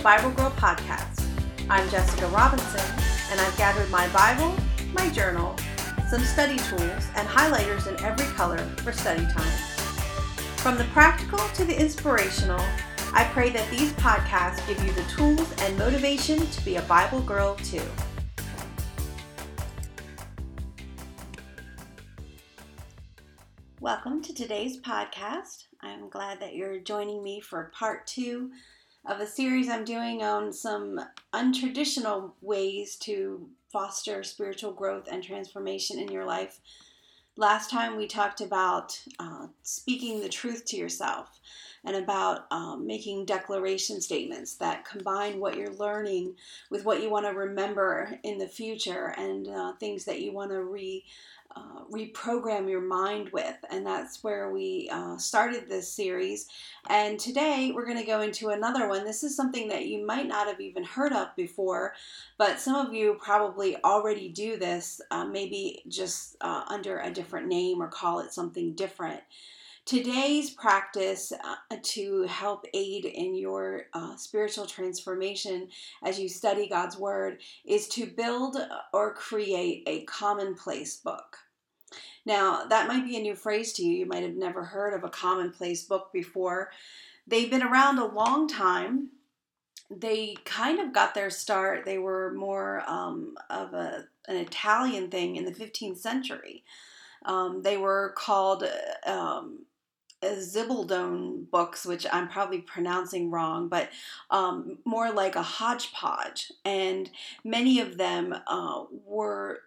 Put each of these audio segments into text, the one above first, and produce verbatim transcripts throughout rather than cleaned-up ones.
Bible Girl Podcast. I'm Jessica Robinson, and I've gathered my Bible, my journal, some study tools, and highlighters in every color for study time. From the practical to the inspirational, I pray that these podcasts give you the tools and motivation to be a Bible girl too. Welcome to today's podcast. I'm glad that you're joining me for part two of a series I'm doing on some untraditional ways to foster spiritual growth and transformation in your life. Last time we talked about uh, speaking the truth to yourself and about um, making declaration statements that combine what you're learning with what you want to remember in the future and uh, things that you want to re uh, reprogram your mind with. And that's where we uh, started this series. And today we're going to go into another one. This is something that you might not have even heard of before, but some of you probably already do this, uh, maybe just uh, under a different name or call it something different. Today's practice uh, to help aid in your uh, spiritual transformation as you study God's Word is to build or create a commonplace book. Now, that might be a new phrase to you. You might have never heard of a commonplace book before. They've been around a long time. They kind of got their start. They were more um, of a, an Italian thing in the fifteenth century. Um, they were called um, Zibaldone books, which I'm probably pronouncing wrong, but um, more like a hodgepodge. And many of them uh, were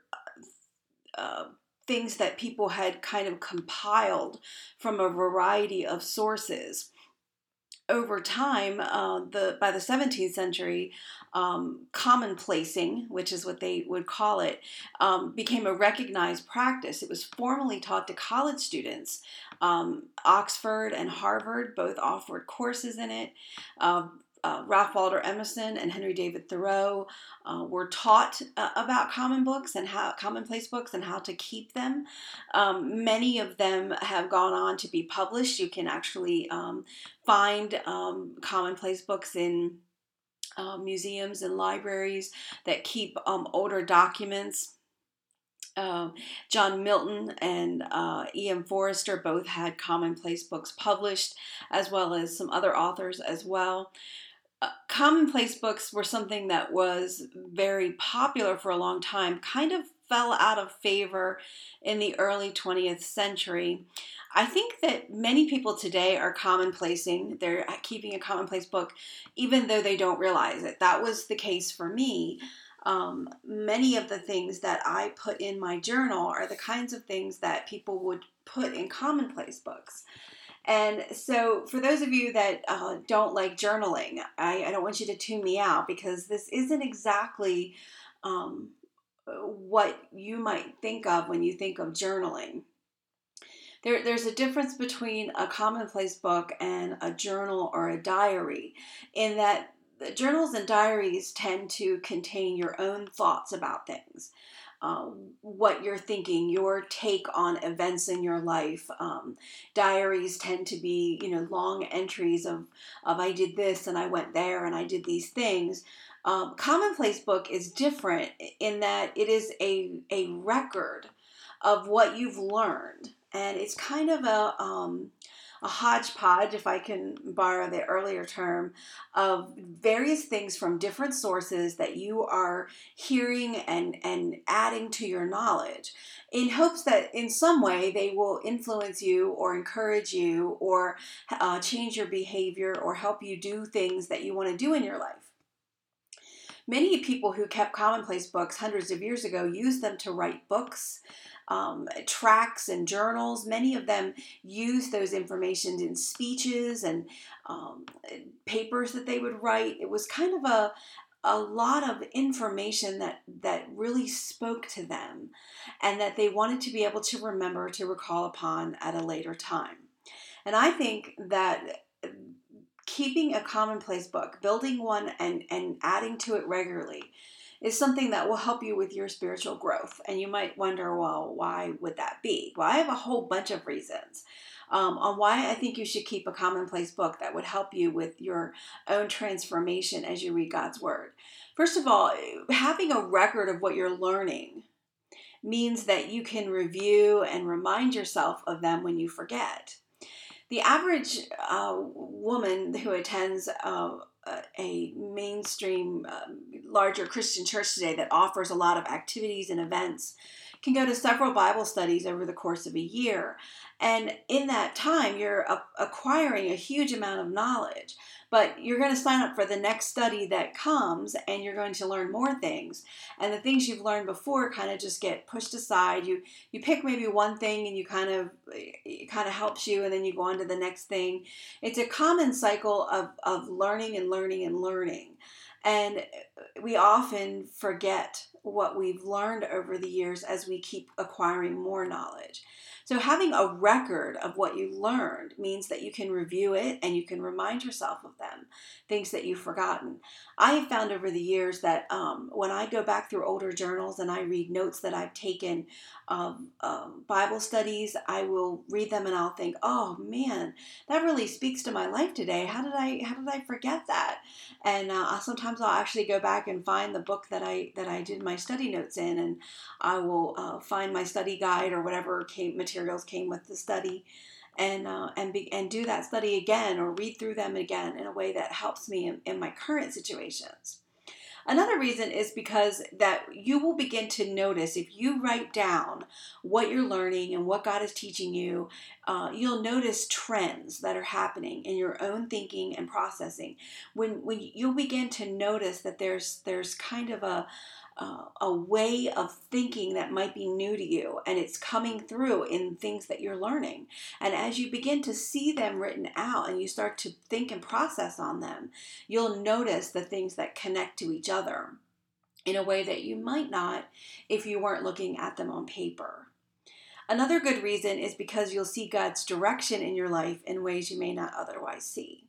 uh, things that people had kind of compiled from a variety of sources. Over time, uh, the by the seventeenth century, um, commonplacing, which is what they would call it, um, became a recognized practice. It was formally taught to college students. Um, Oxford and Harvard both offered courses in it. Uh, uh, Ralph Waldo Emerson and Henry David Thoreau uh, were taught uh, about common books and how commonplace books and how to keep them. Um, many of them have gone on to be published. You can actually um, find um, commonplace books in uh, museums and libraries that keep um, older documents. Uh, John Milton and uh, E M Forster both had commonplace books published, as well as some other authors as well. Uh, commonplace books were something that was very popular for a long time, kind of fell out of favor in the early twentieth century. I think that many people today are commonplacing. They're keeping a commonplace book, even though they don't realize it. That was the case for me. Um, many of the things that I put in my journal are the kinds of things that people would put in commonplace books. And so for those of you that uh, don't like journaling, I, I don't want you to tune me out, because this isn't exactly um, what you might think of when you think of journaling. There, there's a difference between a commonplace book and a journal or a diary, in that the journals and diaries tend to contain your own thoughts about things. Uh, what you're thinking, your take on events in your life. Um, diaries tend to be, you know, long entries of, of I did this and I went there and I did these things. Um, commonplace book is different in that it is a, a record of what you've learned. And it's kind of a... Um, a hodgepodge, if I can borrow the earlier term, of various things from different sources that you are hearing and, and adding to your knowledge, in hopes that in some way they will influence you or encourage you or uh, change your behavior or help you do things that you want to do in your life. Many people who kept commonplace books hundreds of years ago used them to write books, um, tracts, and journals. Many of them used those information in speeches and um, papers that they would write. It was kind of a a lot of information that, that really spoke to them and that they wanted to be able to remember, to recall upon at a later time. And I think that keeping a commonplace book, building one and, and adding to it regularly is something that will help you with your spiritual growth. And you might wonder, well, why would that be? Well, I have a whole bunch of reasons. um, on why I think you should keep a commonplace book that would help you with your own transformation as you read God's Word. First of all, having a record of what you're learning means that you can review and remind yourself of them when you forget. The average uh, woman who attends uh, a mainstream, um, larger Christian church today that offers a lot of activities and events can go to several Bible studies over the course of a year. And in that time, you're a- acquiring a huge amount of knowledge. But you're going to sign up for the next study that comes, and you're going to learn more things. And the things you've learned before kind of just get pushed aside. You you pick maybe one thing, and you kind of it kind of helps you, and then you go on to the next thing. It's a common cycle of of learning and learning and learning. And we often forget what we've learned over the years as we keep acquiring more knowledge. So having a record of what you learned means that you can review it and you can remind yourself of them, things that you've forgotten. I have found over the years that um, when I go back through older journals and I read notes that I've taken of um, Bible studies, I will read them and I'll think, oh man, that really speaks to my life today. How did I how did I forget that? And uh, sometimes I'll actually go back and find the book that I that I did my study notes in, and I will uh, find my study guide or whatever came, materials came with the study, and uh, and be, and do that study again or read through them again in a way that helps me in, in my current situations. Another reason is because that you will begin to notice if you write down what you're learning and what God is teaching you, uh, you'll notice trends that are happening in your own thinking and processing. When when you'll begin to notice that there's there's kind of a uh, a way of thinking that might be new to you, and it's coming through in things that you're learning. And as you begin to see them written out and you start to think and process on them, you'll notice the things that connect to each other in a way that you might not if you weren't looking at them on paper. Another good reason is because you'll see God's direction in your life in ways you may not otherwise see.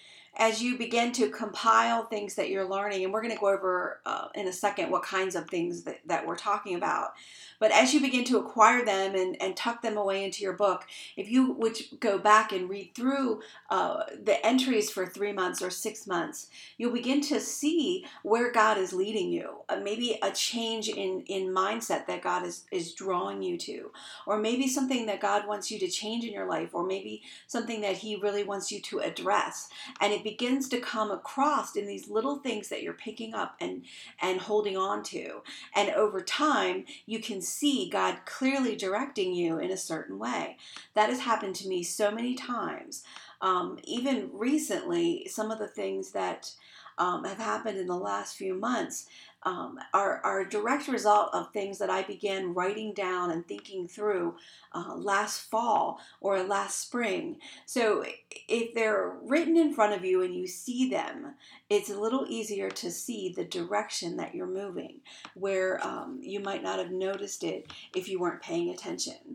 As you begin to compile things that you're learning, and we're going to go over uh, in a second what kinds of things that, that we're talking about, but as you begin to acquire them and, and tuck them away into your book, if you would go back and read through uh, the entries for three months or six months, you'll begin to see where God is leading you. Uh, maybe a change in, in mindset that God is, is drawing you to, or maybe something that God wants you to change in your life, or maybe something that He really wants you to address. And it begins to come across in these little things that you're picking up and, and holding on to. And over time, you can see God clearly directing you in a certain way. That has happened to me so many times. Um, even recently, some of the things that um, have happened in the last few months um, are, are a direct result of things that I began writing down and thinking through uh, last fall or last spring. So if they're written in front of you and you see them, it's a little easier to see the direction that you're moving, where um, you might not have noticed it if you weren't paying attention.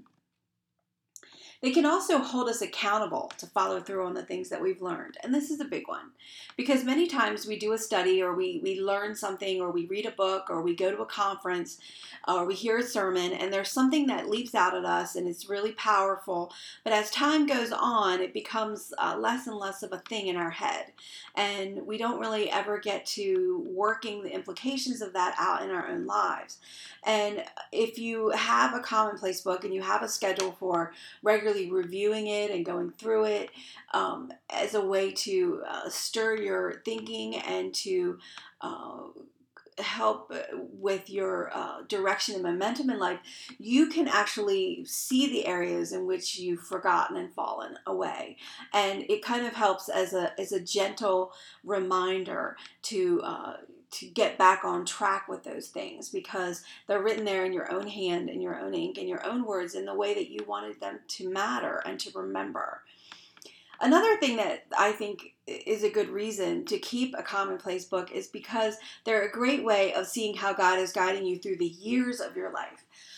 They can also hold us accountable to follow through on the things that we've learned. And this is a big one, because many times we do a study or we, we learn something or we read a book or we go to a conference or we hear a sermon and there's something that leaps out at us and it's really powerful. But as time goes on, it becomes uh, less and less of a thing in our head. And we don't really ever get to working the implications of that out in our own lives. And if you have a commonplace book and you have a schedule for regularly reviewing it and going through it um, as a way to uh, stir your thinking and to uh, help with your uh, direction and momentum in life, you can actually see the areas in which you've forgotten and fallen away. And it kind of helps as a as a gentle reminder to uh, to get back on track with those things, because they're written there in your own hand, in your own ink, in your own words, in the way that you wanted them to matter and to remember. Another thing that I think is a good reason to keep a commonplace book is because they're a great way of seeing how God is guiding you through the years of your life.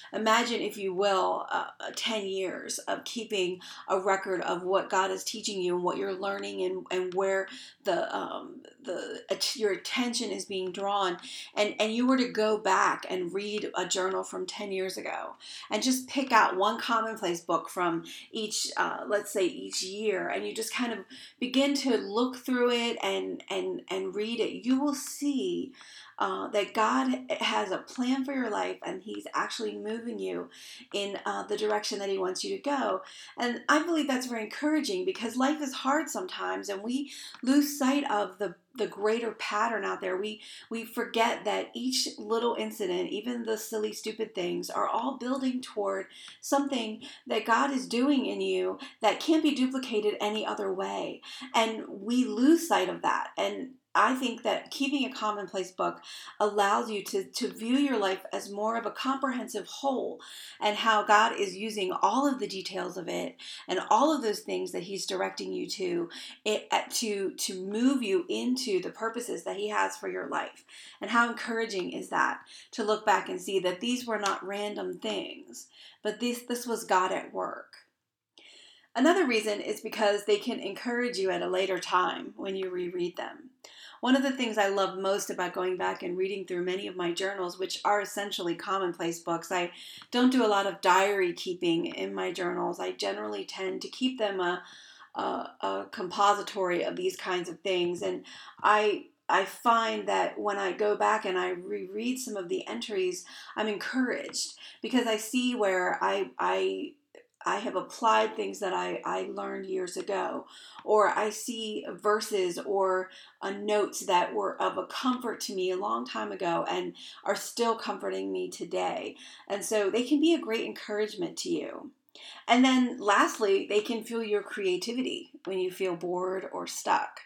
imagine, if you will, uh, ten years of keeping a record of what God is teaching you and what you're learning, and, and where the um, the your attention is being drawn, and, and you were to go back and read a journal from ten years ago and just pick out one commonplace book from each, uh, let's say each year, and you just kind of begin to look through it and, and, and read it, you will see Uh, that God has a plan for your life, and He's actually moving you in uh, the direction that He wants you to go. And I believe that's very encouraging, because life is hard sometimes, and we lose sight of the the greater pattern out there. We we forget that each little incident, even the silly, stupid things, are all building toward something that God is doing in you that can't be duplicated any other way. And we lose sight of that. And I think that keeping a commonplace book allows you to, to view your life as more of a comprehensive whole, and how God is using all of the details of it and all of those things that He's directing you to, it, to, to move you into the purposes that He has for your life. And how encouraging is that, to look back and see that these were not random things, but this, this was God at work. Another reason is because they can encourage you at a later time when you reread them. One of the things I love most about going back and reading through many of my journals, which are essentially commonplace books, I don't do a lot of diary keeping in my journals. I generally tend to keep them a, a, a compository of these kinds of things. And I I find that when I go back and I reread some of the entries, I'm encouraged, because I see where I I I have applied things that I, I learned years ago, or I see verses or uh, notes that were of a comfort to me a long time ago and are still comforting me today. And so they can be a great encouragement to you. And then lastly, they can fuel your creativity when you feel bored or stuck.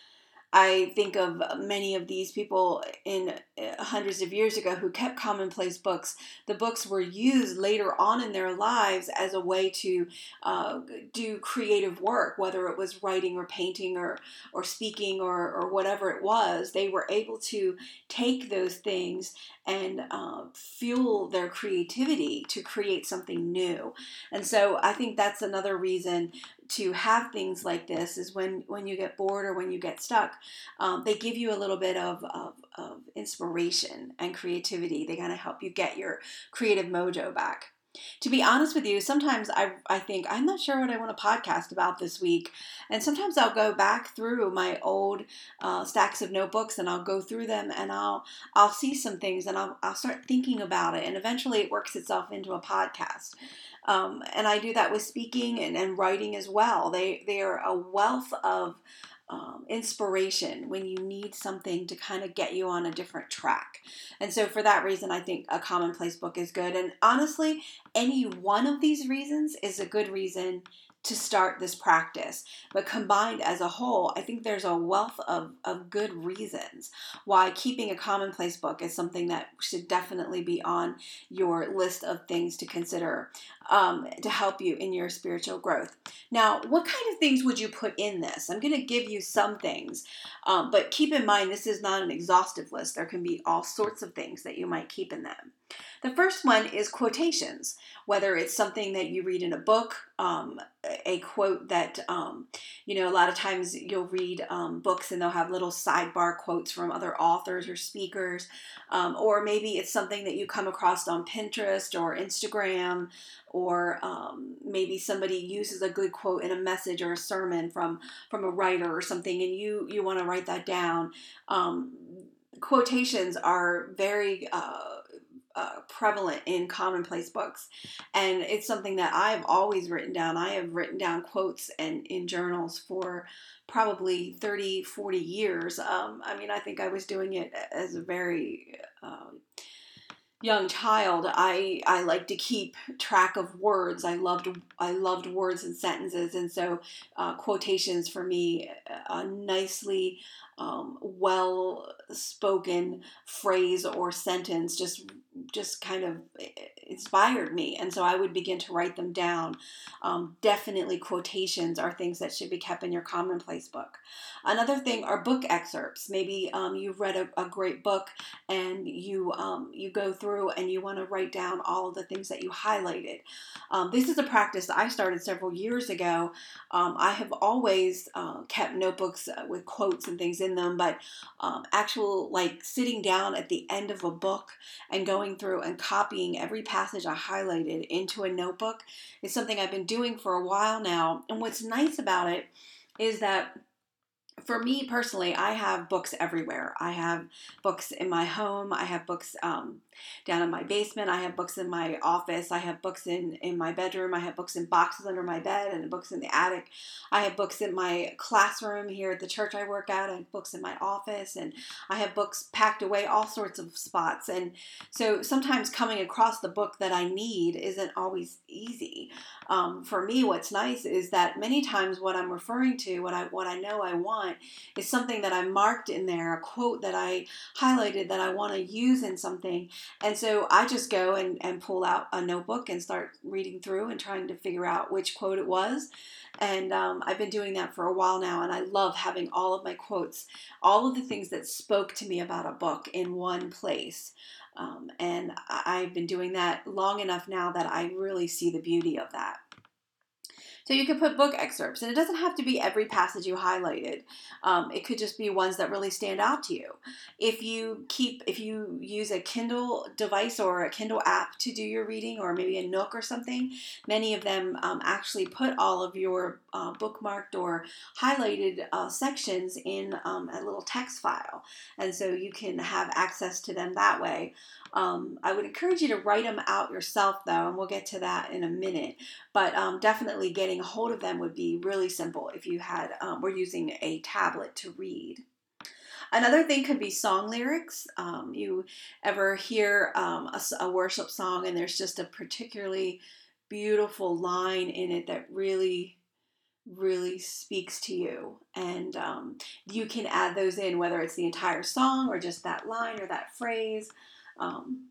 I think of many of these people in uh, hundreds of years ago who kept commonplace books. The books were used later on in their lives as a way to uh, do creative work, whether it was writing or painting or, or speaking or, or whatever it was. They were able to take those things and uh, fuel their creativity to create something new. And so I think that's another reason to have things like this, is when, when you get bored or when you get stuck, um, they give you a little bit of, of, of inspiration and creativity. They kind of help you get your creative mojo back. To be honest with you, sometimes I, I think, I'm not sure what I want to podcast about this week. And sometimes I'll go back through my old uh, stacks of notebooks, and I'll go through them, and I'll I'll see some things, and I'll, I'll start thinking about it. And eventually it works itself into a podcast. Um, and I do that with speaking and, and writing as well. They, they are a wealth of Um, inspiration when you need something to kind of get you on a different track. And so for that reason, I think a commonplace book is good. And honestly, any one of these reasons is a good reason to start this practice. But combined as a whole, I think there's a wealth of, of good reasons why keeping a commonplace book is something that should definitely be on your list of things to consider um, to help you in your spiritual growth. Now, what kind of things would you put in this? I'm going to give you some things, um, but keep in mind this is not an exhaustive list. There can be all sorts of things that you might keep in them. The first one is quotations, whether it's something that you read in a book, um, a quote that, um, you know, a lot of times you'll read um, books and they'll have little sidebar quotes from other authors or speakers, um, or maybe it's something that you come across on Pinterest or Instagram, or um, maybe somebody uses a good quote in a message or a sermon from, from a writer or something, and you, you want to write that down. Um, quotations are very uh, Uh, prevalent in commonplace books, and it's something that I've always written down. I have written down quotes and in journals for probably thirty, forty years. Um, I mean, I think I was doing it as a very um, young child. I, I like to keep track of words. I loved I loved words and sentences, and so uh, quotations for me, a nicely um, well spoken phrase or sentence just just kind of inspired me. And so I would begin to write them down. Um, definitely quotations are things that should be kept in your commonplace book. Another thing are book excerpts. Maybe um, you've read a, a great book and you um, you go through and you want to write down all of the things that you highlighted. Um, this is a practice that I started several years ago. Um, I have always uh, kept notebooks with quotes and things in them, but um, actual like sitting down at the end of a book and going through and copying every passage I highlighted into a notebook is something I've been doing for a while now. And what's nice about it is that for me personally, I have books everywhere. I have books in my home. I have books um, down in my basement. I have books in my office. I have books in, in my bedroom. I have books in boxes under my bed and books in the attic. I have books in my classroom here at the church I work at. I have books in my office, and I have books packed away all sorts of spots. And so sometimes coming across the book that I need isn't always easy. Um, for me, what's nice is that many times what I'm referring to, what I what I know I want, is something that I marked in there, a quote that I highlighted that I want to use in something. And so I just go and, and pull out a notebook and start reading through and trying to figure out which quote it was. And um, I've been doing that for a while now, and I love having all of my quotes, all of the things that spoke to me about a book in one place. Um, and I've been doing that long enough now that I really see the beauty of that. So you can put book excerpts, and it doesn't have to be every passage you highlighted. Um, it could just be ones that really stand out to you. If you keep, if you use a Kindle device or a Kindle app to do your reading, or maybe a Nook or something, many of them um, actually put all of your uh, bookmarked or highlighted uh, sections in um, a little text file, and so you can have access to them that way. Um, I would encourage you to write them out yourself, though, and we'll get to that in a minute. But um, definitely getting a hold of them would be really simple if you had um, were using a tablet to read. Another thing could be song lyrics. Um, you ever hear um, a, a worship song and there's just a particularly beautiful line in it that really really speaks to you, and um, you can add those in, whether it's the entire song or just that line or that phrase. Um,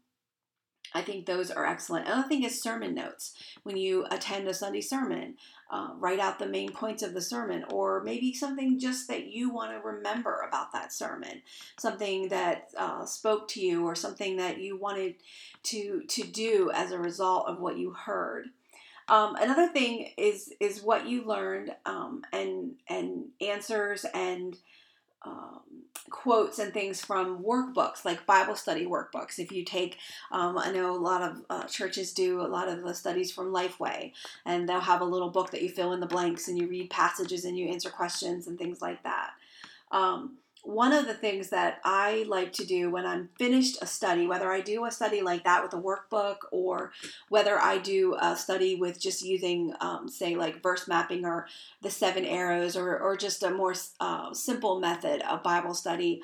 I think those are excellent. Another thing is sermon notes. When you attend a Sunday sermon, uh, write out the main points of the sermon, or maybe something just that you want to remember about that sermon, something that uh, spoke to you, or something that you wanted to to do as a result of what you heard. Um, another thing is is what you learned, um, and and answers and um, quotes and things from workbooks, like Bible study workbooks. If you take, um, I know a lot of uh, churches do a lot of the studies from Lifeway, and they'll have a little book that you fill in the blanks and you read passages and you answer questions and things like that. Um, one of the things that I like to do when I'm finished a study, whether I do a study like that with a workbook, or whether I do a study with just using, um, say, like verse mapping or the seven arrows, or, or just a more uh, simple method of Bible study,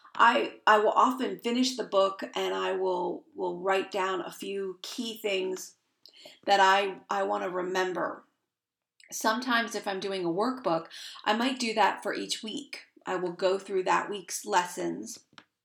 I I will often finish the book and I will will write down a few key things that I, I want to remember. Sometimes if I'm doing a workbook, I might do that for each week. I will go through that week's lessons,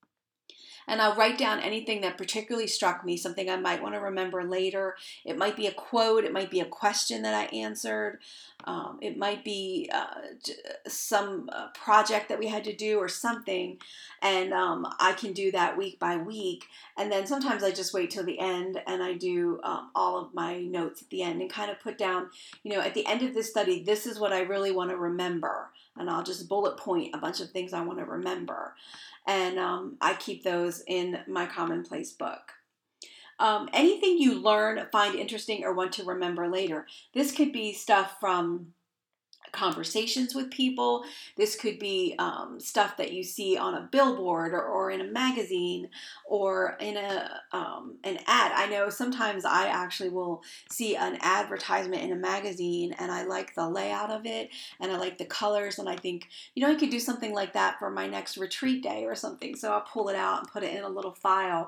and I'll write down anything that particularly struck me, something I might want to remember later. It might be a quote. It might be a question that I answered. Um, it might be uh, some uh, project that we had to do or something. And um, I can do that week by week. And then sometimes I just wait till the end and I do um, all of my notes at the end and kind of put down, you know, at the end of this study, this is what I really want to remember. And I'll just bullet point a bunch of things I want to remember. And um, I keep those in my commonplace book. Um, anything you learn, find interesting, or want to remember later. This could be stuff from conversations with people. This could be um, stuff that you see on a billboard, or, or in a magazine, or in a um, an ad. I know sometimes I actually will see an advertisement in a magazine and I like the layout of it and I like the colors, and I think, you know, I could do something like that for my next retreat day or something. So I'll pull it out and put it in a little file.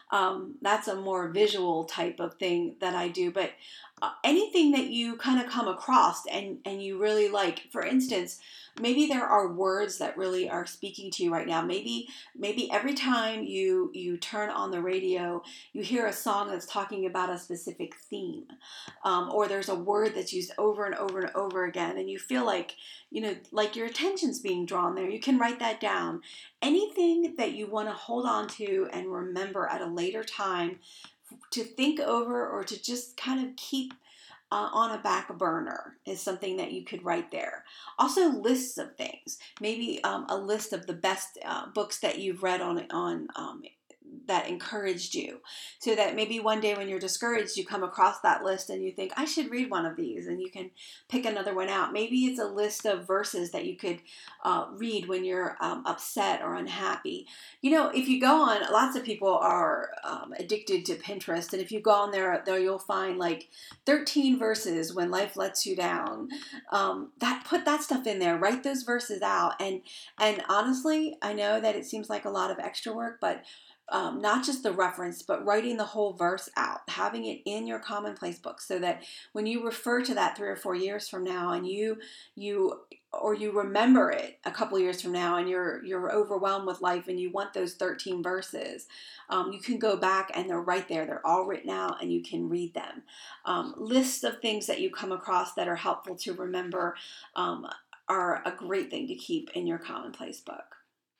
Um, that's a more visual type of thing that I do. But uh, anything that you kind of come across and, and you really like, for instance, maybe there are words that really are speaking to you right now. Maybe maybe every time you you turn on the radio, you hear a song that's talking about a specific theme, um, or there's a word that's used over and over and over again, and you feel like you know like your attention's being drawn there. You can write that down. Anything that you want to hold on to and remember at a later time to think over or to just kind of keep uh, on a back burner is something that you could write there. Also, lists of things. Maybe um, a list of the best uh, books that you've read on on um, that encouraged you, so that maybe one day when you're discouraged, you come across that list and you think, I should read one of these, and you can pick another one out. Maybe it's a list of verses that you could uh, read when you're um, upset or unhappy. You know, if you go on, lots of people are um, addicted to Pinterest, and if you go on there, there you'll find like thirteen verses when life lets you down. Um, that put that stuff in there, write those verses out, and and honestly, I know that it seems like a lot of extra work, but um, not just the reference, but writing the whole verse out, having it in your commonplace book, so that when you refer to that three or four years from now, and you you or you remember it a couple years from now, and you're you're overwhelmed with life, and you want those thirteen verses, um, you can go back and they're right there. They're all written out, and you can read them. Um, lists of things that you come across that are helpful to remember um, are a great thing to keep in your commonplace book.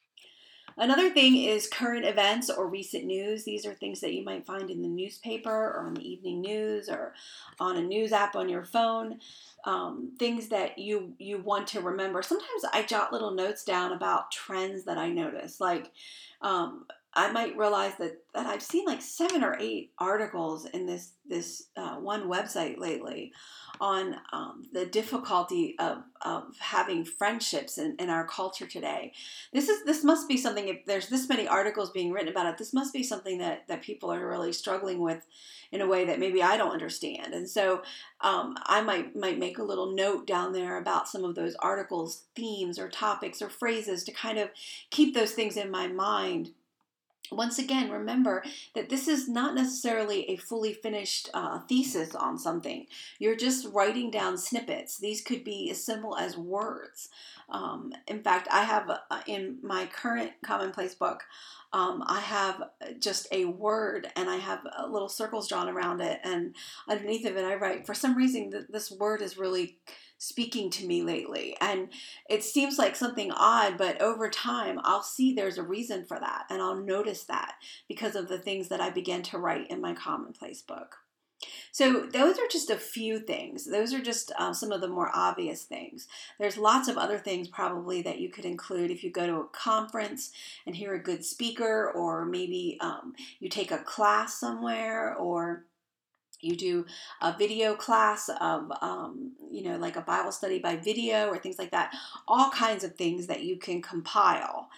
Another thing is current events or recent news. These are things that you might find in the newspaper or on the evening news or on a news app on your phone. Um, things that you you want to remember. Sometimes I jot little notes down about trends that I notice. Like um, I might realize that, that I've seen like seven or eight articles in this this uh, one website lately on um, the difficulty of, of having friendships in, in our culture today. This is this must be something, if there's this many articles being written about it, this must be something that, that people are really struggling with in a way that maybe I don't understand. And so um, I might might make a little note down there about some of those articles, themes or topics or phrases to kind of keep those things in my mind. Once again, remember that this is not necessarily a fully finished uh, thesis on something. You're just writing down snippets. These could be as simple as words. Um, in fact, I have uh, in my current commonplace book, um, I have just a word, and I have uh, little circles drawn around it, and underneath of it I write, for some reason, th- this word is really speaking to me lately. And it seems like something odd, but over time I'll see there's a reason for that, and I'll notice that because of the things that I began to write in my commonplace book. So those are just a few things. Those are just uh, some of the more obvious things. There's lots of other things probably that you could include if you go to a conference and hear a good speaker, or maybe um, you take a class somewhere, or you do a video class of, um, you know, like a Bible study by video or things like that. All kinds of things that you can compile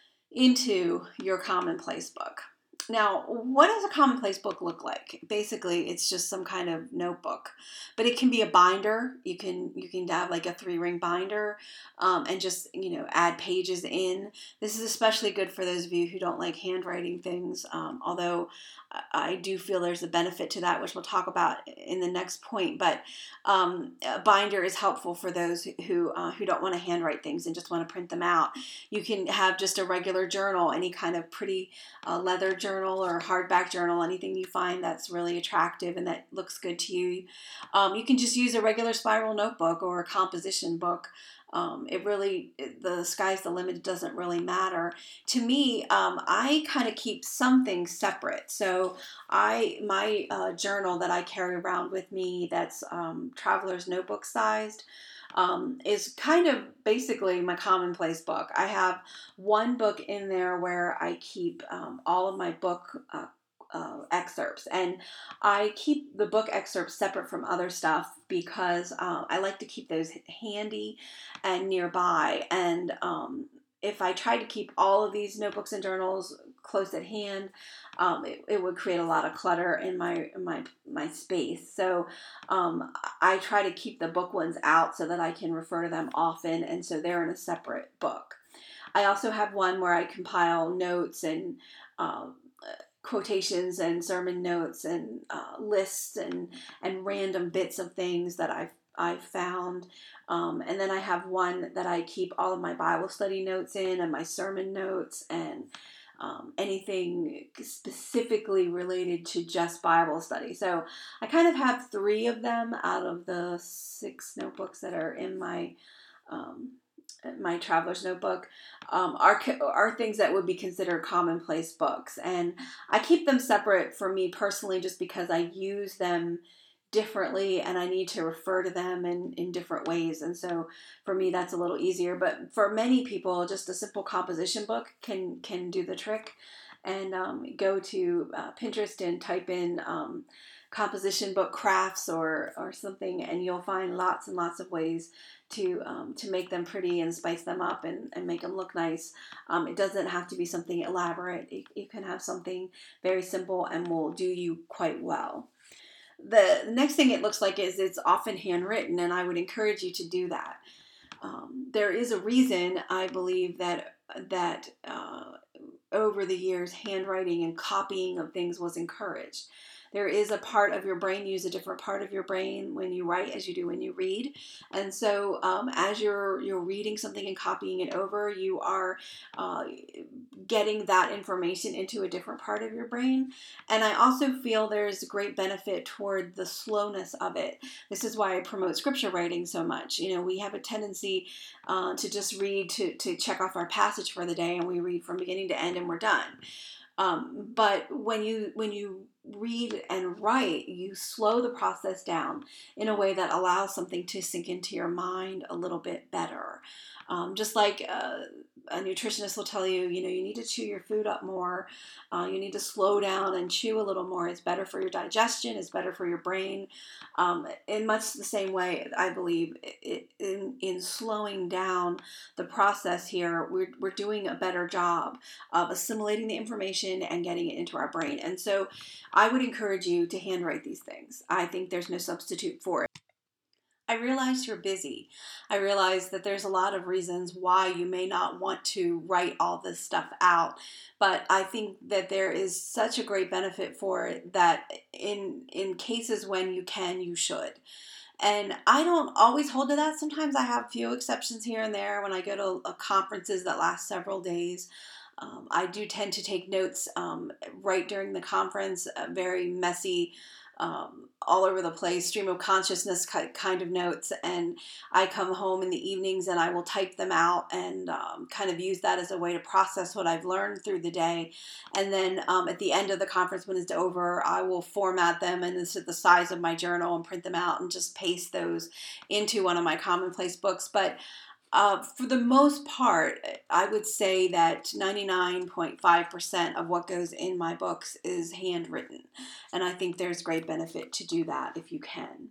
into your commonplace book. Now, what does a commonplace book look like? Basically, it's just some kind of notebook, but it can be a binder. You can you can have like a three ring binder, um, and just you know add pages in. This is especially good for those of you who don't like handwriting things. Um, although I do feel there's a benefit to that, which we'll talk about in the next point. But um, a binder is helpful for those who uh, who don't want to handwrite things and just want to print them out. You can have just a regular journal, any kind of pretty uh, leather journal or hardback journal, anything you find that's really attractive and that looks good to you. Um, you can just use a regular spiral notebook or a composition book. Um, it really, the sky's the limit. It doesn't really matter. To me, um, I kind of keep some things separate. So I, my uh, journal that I carry around with me, that's um, traveler's notebook sized, um, is kind of basically my commonplace book. I have one book in there where I keep um, all of my book uh, uh, excerpts, and I keep the book excerpts separate from other stuff because uh, I like to keep those handy and nearby. And um, if I tried to keep all of these notebooks and journals close at hand, um, it, it would create a lot of clutter in my in my my space. So um, I try to keep the book ones out so that I can refer to them often, and so they're in a separate book. I also have one where I compile notes and uh, quotations and sermon notes and uh, lists and and random bits of things that I've I've found. Um, and then I have one that I keep all of my Bible study notes in and my sermon notes and um, anything specifically related to just Bible study. So I kind of have three of them out of the six notebooks that are in my um, my traveler's notebook um, are are things that would be considered commonplace books, and I keep them separate for me personally, just because I use them differently and I need to refer to them in, in different ways. And so for me, that's a little easier. But for many people, just a simple composition book can can do the trick. And um, go to uh, Pinterest and type in um, composition book crafts or or something, and you'll find lots and lots of ways to um, to make them pretty and spice them up and, and make them look nice. Um, it doesn't have to be something elaborate. You, you can have something very simple and will do you quite well. The next thing it looks like is it's often handwritten, and I would encourage you to do that. Um, there is a reason, I believe, that that uh, over the years, handwriting and copying of things was encouraged. There is a part of your brain, you use a different part of your brain when you write as you do when you read. And so um, as you're you're reading something and copying it over, you are uh, getting that information into a different part of your brain. And I also feel there's great benefit toward the slowness of it. This is why I promote scripture writing so much. You know, we have a tendency uh, to just read to, to check off our passage for the day, and we read from beginning to end and we're done. Um, but when you when you read and write, you slow the process down in a way that allows something to sink into your mind a little bit better. Um, just like uh, a nutritionist will tell you, you know, you need to chew your food up more. Uh, you need to slow down and chew a little more. It's better for your digestion. It's better for your brain. Um, in much the same way, I believe it, in in slowing down the process here, we're we're doing a better job of assimilating the information and getting it into our brain. And so I would encourage you to handwrite these things. I think there's no substitute for it. I realize you're busy. I realize that there's a lot of reasons why you may not want to write all this stuff out, but I think that there is such a great benefit for it that in in cases when you can, you should. And I don't always hold to that. Sometimes I have few exceptions here and there when I go to uh, conferences that last several days. Um, I do tend to take notes um, right during the conference, uh, very messy, um, all over the place, stream of consciousness kind of notes. And I come home in the evenings and I will type them out and um, kind of use that as a way to process what I've learned through the day. And then um, at the end of the conference, when it's over, I will format them and this is the size of my journal and print them out and just paste those into one of my commonplace books. But Uh, for the most part, I would say that ninety-nine point five percent of what goes in my books is handwritten. And I think there's great benefit to do that if you can.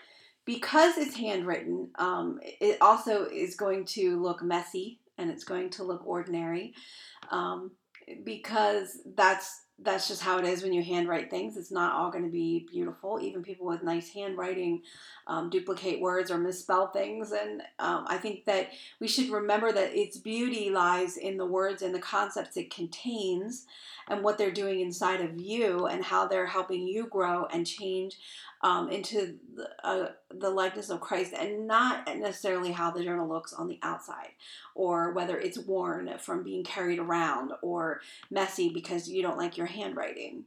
Because it's handwritten, um, it also is going to look messy and it's going to look ordinary. Um, because that's that's just how it is when you handwrite things. It's not all going to be beautiful. Even people with nice handwriting um, duplicate words or misspell things. And um, I think that we should remember that its beauty lies in the words and the concepts it contains and what they're doing inside of you and how they're helping you grow and change um, into the, uh, the likeness of Christ, and not necessarily how the journal looks on the outside, or whether it's worn from being carried around or messy because you don't like your handwriting.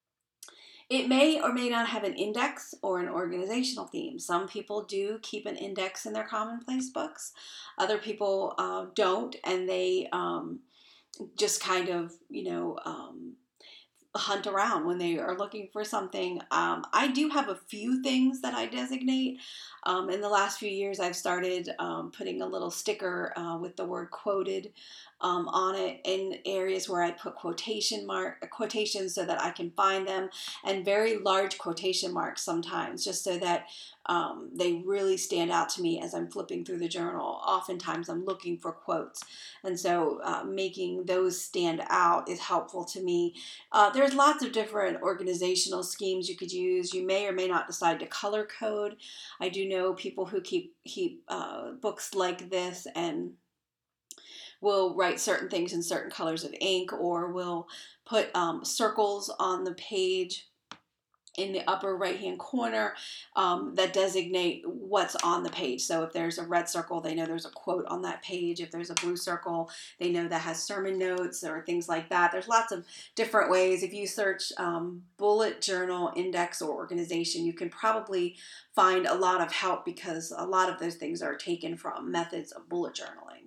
It may or may not have an index or an organizational theme. Some people do keep an index in their commonplace books. Other people uh, don't, and they um, just kind of, you know, um, hunt around when they are looking for something. Um, I do have a few things that I designate. Um, in the last few years, I've started um, putting a little sticker uh, with the word quoted um, on it in areas where I put quotation mark quotations so that I can find them, and very large quotation marks sometimes, just so that um, they really stand out to me as I'm flipping through the journal. Oftentimes, I'm looking for quotes, and so uh, making those stand out is helpful to me. Uh, there's lots of different organizational schemes you could use. You may or may not decide to color code. I do know people who keep keep uh, books like this, and we'll write certain things in certain colors of ink, or we'll put um, circles on the page in the upper right hand corner um, that designate what's on the page. So if there's a red circle, they know there's a quote on that page. If there's a blue circle, they know that has sermon notes or things like that. There's lots of different ways. If you search um, bullet journal index or organization, you can probably find a lot of help, because a lot of those things are taken from methods of bullet journaling.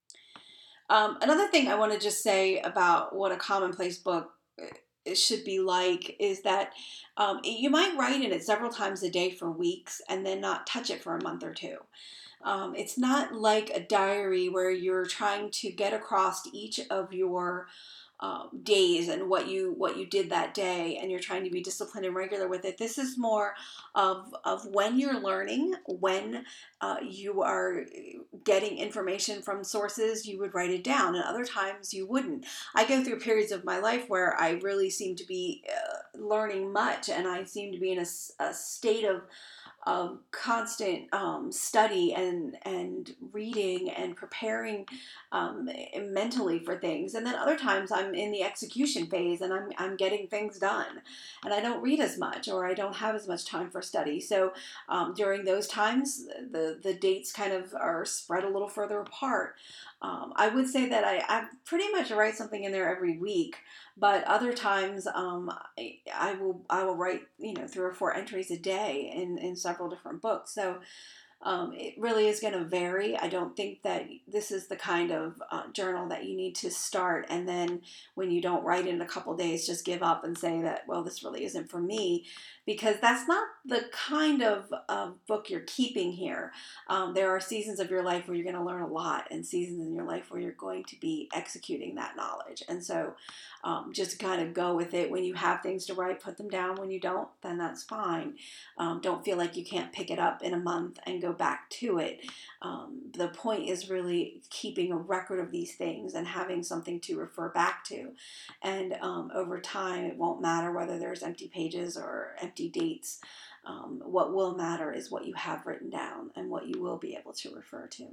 Um, another thing I want to just say about what a commonplace book it should be like is that um, you might write in it several times a day for weeks and then not touch it for a month or two. Um, it's not like a diary where you're trying to get across each of your um, days and what you what you did that day, and you're trying to be disciplined and regular with it. This is more of of when you're learning, when uh, you are getting information from sources, you would write it down, and other times you wouldn't. I go through periods of my life where I really seem to be uh, learning much, and I seem to be in a, a state of of constant um, study and and reading and preparing um, mentally for things. And then other times I'm in the execution phase, and I'm I'm getting things done, and I don't read as much, or I don't have as much time for study. So um, during those times, the the dates kind of are spread a little further apart. Um, I would say that I, I pretty much write something in there every week, but other times um, I, I will I will write, you know, three or four entries a day in, in several different books. So um, it really is going to vary. I don't think that this is the kind of uh, journal that you need to start, and then when you don't write in a couple days, just give up and say that, well, this really isn't for me, because that's not the kind of uh, book you're keeping here. Um, there are seasons of your life where you're going to learn a lot, and seasons in your life where you're going to be executing that knowledge. And so um, just kind of go with it. When you have things to write, put them down. When you don't, then that's fine. Um, don't feel like you can't pick it up in a month and go back to it. Um, the point is really keeping a record of these things and having something to refer back to. And um, over time, it won't matter whether there's empty pages or empty dates. Um, what will matter is what you have written down and what you will be able to refer to.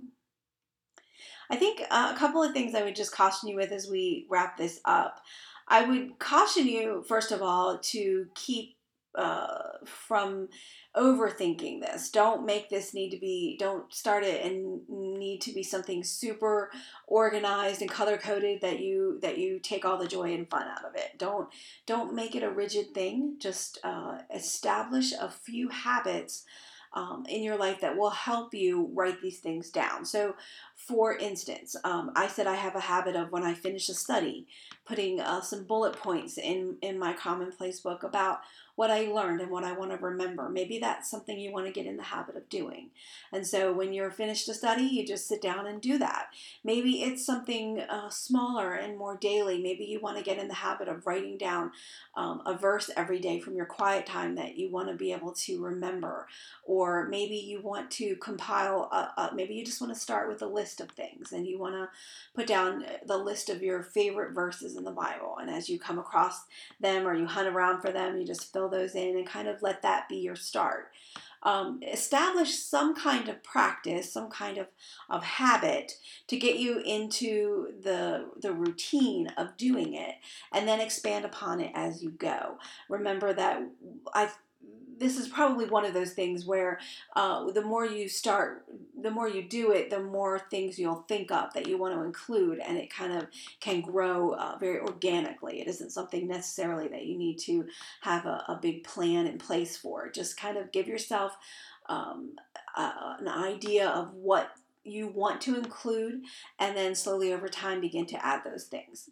I think uh, a couple of things I would just caution you with as we wrap this up. I would caution you, first of all, to keep uh, from overthinking this. Don't make this need to be, don't start it and need to be something super organized and color coded that you that you take all the joy and fun out of it. Don't don't make it a rigid thing. Just uh, establish a few habits um, in your life that will help you write these things down. So, for instance, um, I said I have a habit of, when I finish a study, putting uh, some bullet points in, in my commonplace book about what I learned and what I want to remember. Maybe that's something you want to get in the habit of doing. And so when you're finished a study, you just sit down and do that. Maybe it's something uh, smaller and more daily. Maybe you want to get in the habit of writing down um, a verse every day from your quiet time that you want to be able to remember. Or maybe you want to compile, a, a, maybe you just want to start with a list of things, and you want to put down the list of your favorite verses in the Bible. And as you come across them or you hunt around for them, you just fill those in and kind of let that be your start. Um, establish some kind of practice, some kind of, of habit to get you into the, the routine of doing it, and then expand upon it as you go. Remember that I this is probably one of those things where uh, the more you start, the more you do it, the more things you'll think of that you want to include, and it kind of can grow uh, very organically. It isn't something necessarily that you need to have a, a big plan in place for. Just kind of give yourself um, uh, an idea of what you want to include, and then slowly over time begin to add those things.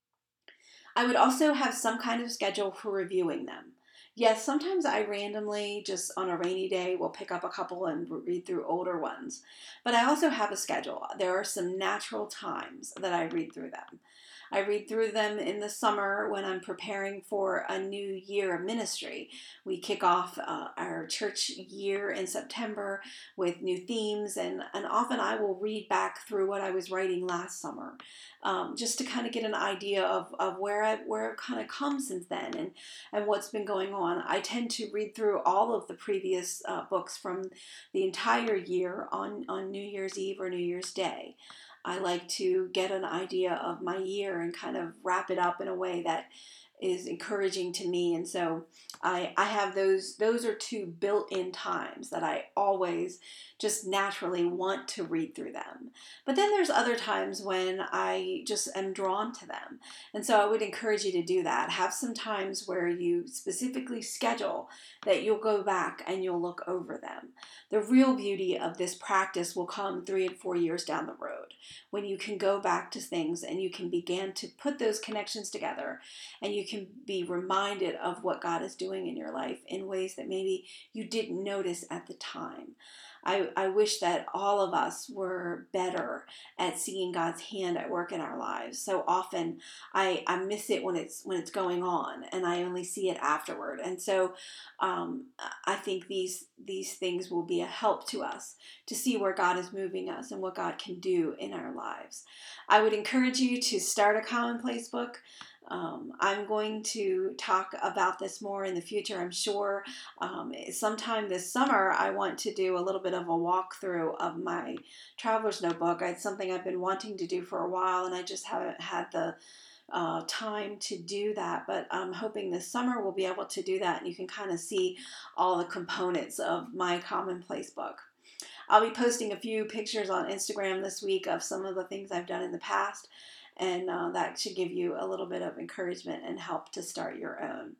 I would also have some kind of schedule for reviewing them. Yes, sometimes I randomly, just on a rainy day, will pick up a couple and read through older ones. But I also have a schedule. There are some natural times that I read through them. I read through them in the summer when I'm preparing for a new year of ministry. We kick off uh, our church year in September with new themes, and, and often I will read back through what I was writing last summer, um, just to kind of get an idea of, of where, I, where I've kind of come since then, and, and what's been going on. I tend to read through all of the previous uh, books from the entire year on, on New Year's Eve or New Year's Day. I like to get an idea of my year and kind of wrap it up in a way that is encouraging to me. And so I, I have those, those are two built-in times that I always just naturally want to read through them. But then there's other times when I just am drawn to them. And so I would encourage you to do that. Have some times where you specifically schedule that you'll go back and you'll look over them. The real beauty of this practice will come three and four years down the road, when you can go back to things and you can begin to put those connections together, and you can be reminded of what God is doing in your life in ways that maybe you didn't notice at the time. I, I wish that all of us were better at seeing God's hand at work in our lives. So often I, I miss it when it's when it's going on, and I only see it afterward. And so um, I think these these things will be a help to us to see where God is moving us and what God can do in our lives. I would encourage you to start a commonplace book. Um, I'm going to talk about this more in the future, I'm sure. Um, sometime this summer, I want to do a little bit of a walkthrough of my traveler's notebook. It's something I've been wanting to do for a while, and I just haven't had the uh, time to do that. But I'm hoping this summer we'll be able to do that, and you can kind of see all the components of my commonplace book. I'll be posting a few pictures on Instagram this week of some of the things I've done in the past. And uh, that should give you a little bit of encouragement and help to start your own.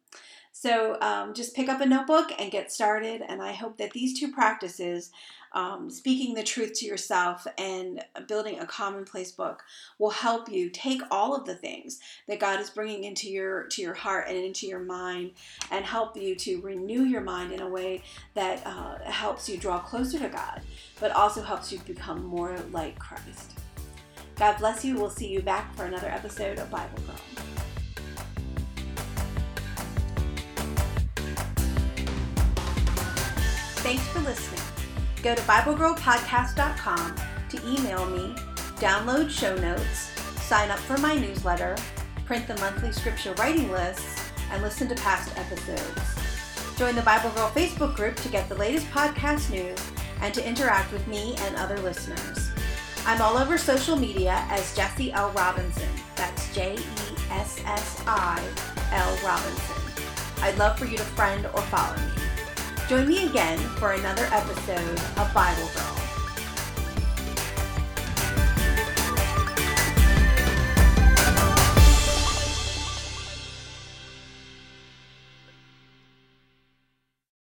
So um, just pick up a notebook and get started. And I hope that these two practices, um, speaking the truth to yourself and building a commonplace book, will help you take all of the things that God is bringing into your to your heart and into your mind, and help you to renew your mind in a way that uh, helps you draw closer to God, but also helps you become more like Christ. God bless you. We'll see you back for another episode of Bible Girl. Thanks for listening. Go to Bible Girl Podcast dot com to email me, download show notes, sign up for my newsletter, print the monthly scripture writing lists, and listen to past episodes. Join the Bible Girl Facebook group to get the latest podcast news and to interact with me and other listeners. I'm all over social media as Jessie L. Robinson. That's J E S S I L Robinson. I'd love for you to friend or follow me. Join me again for another episode of Bible Girl.